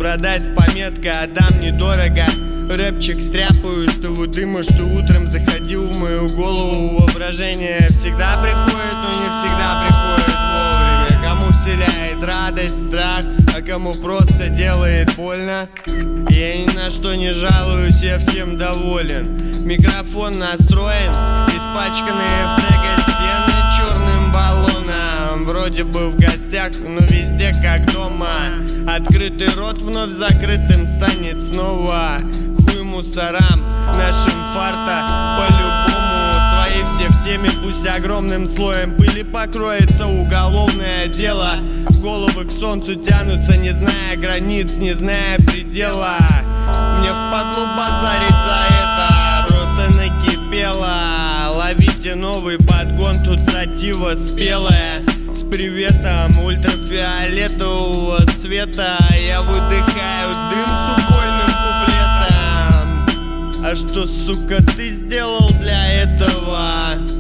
продать с пометкой «Отдам недорого». Рэпчик стряпаю из того дыма, что утром заходил в мою голову. Воображение всегда приходит, но не всегда приходит вовремя. Кому вселяет радость, страх, а кому просто делает больно. Я ни на что не жалуюсь, я всем доволен. Микрофон настроен, испачканные в теге стены черным баллоном. Вроде бы в гостях, но везде как дома. Открытый рот вновь закрытым станет снова. Хуй мусорам, нашим фарта по-любому. Свои все в теме, пусть огромным слоем пыли покроется уголовное дело. Головы к солнцу тянутся, не зная границ, не зная предела. Мне впадло базарить за это, просто накипело. Ловите новый подгон, тут сатива спелая. С приветом ультрафиолетового цвета я выдыхаю дым с убойным куплетом. А что, сука, ты сделал для этого?